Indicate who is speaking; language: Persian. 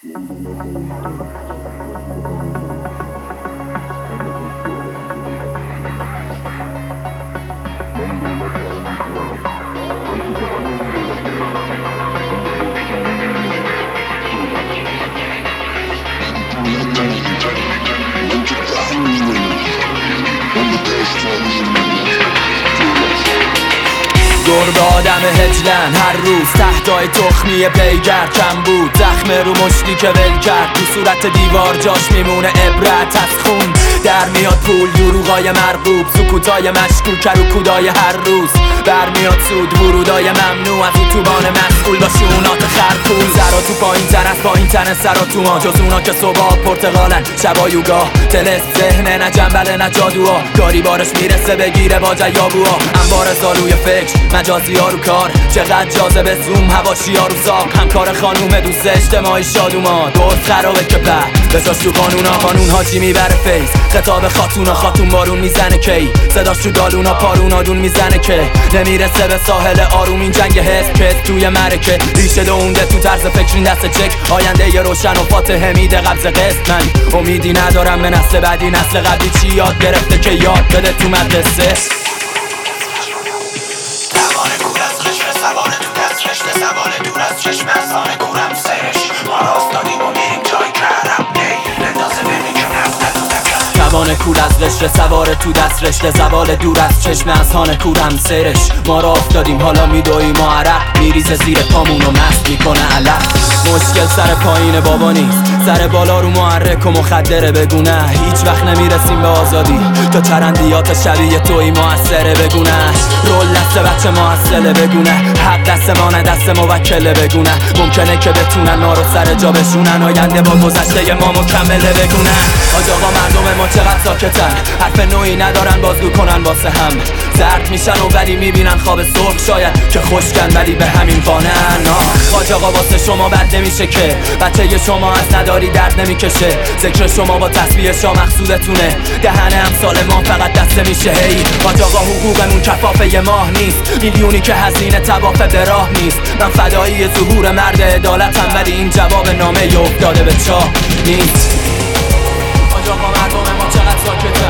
Speaker 1: گربه آدم هجلن هر روز تحتای تخمی پیگر کم بود، زخم رو مشتی که ول کرد تو صورت دیوار جاش میمونه عبرت از خون. در میاد پول دروغای مرغوب، سکوتای مشکوک و کودای هر روز برمیاد سود، ورودای ممنوع از اتوبان مسئول با شونات خرپول. زرا تو پایین تر از پایین تن سرا تو ما، جز اونا که صبح پرتقالن شبا یوگا تلس ذهنه نه جنبله نه جادوها، کاری بارش میرسه بگیره با جیابوها. انبار زالوی فکر مجازی ها رو کار، چقدر جاذبه زوم هواشی ها رو ساق، همکار خانوم دوست اجتماعی شادوما درست خرابه که بجاش تو قانون حاجی میبره فیس، خطاب خاتونا خاتون بارون میزنه کی، صداش تو دالونا پارونا دون میزنه که نمیرسه به ساحل آروم. این جنگ حس که توی مرکه ریشه دونده تو طرز فکر این دست چک، آینده ی روشن و فاتحه میده قبض قسط. من امیدی ندارم به نسل بعدی، نسل قبلی چی یاد گرفته که یاد بده تو مدرسه.
Speaker 2: سوار تو دست رشته سوار دور از چشم افسانه کورم سرش، ما را افتادیم و میریم جایی که عرب نی اندازه ببین که رفته تو دکت.
Speaker 1: توان کور از قشر سوار تو دست رشته زوال دور از چشم اذهان کورم سرش، ما را افتادیم حالا میدویم و عرق میریزه زیر پامون و مست میکنه علف. مشکل سر پایین بابا نیست، سر بالا رو محرک و مخدره بگونه، هیچ وقت نمیرسیم به آزادی تا چرندیات شبیه توی موثره بگونه، رول دست بچه موثله بگونه، حق دست مانه دست موکله بگونه، ممکنه که بتونن ما رو سر جا بشونن، آینده با گذشته ما مکمله بگونه. آج آقا مردم ما چقدر ساکتن، حرف نوعی ندارن بازگو کنن واسه هم، زرد میشن و ولی میبینن خواب صبح شاید که خوشکن ولی به همین قانعن. آج آقا واسه شما بد نمیشه که بچه شما از نداری درد نمیکشه، ذکر شما با تسبیح شما مقصودتونه، دهن امثال ما فقط دسته میشه. هی آج آقا حقوقمون کفافه ی ماه نیست، میلیونی که هزینه توافه به راه نیست، من فدایی ظهور مرد عدالتم ولی این جواب نامه ی افتاده به چاه نیست. آج آقا مردم ما چقدر ساکتن،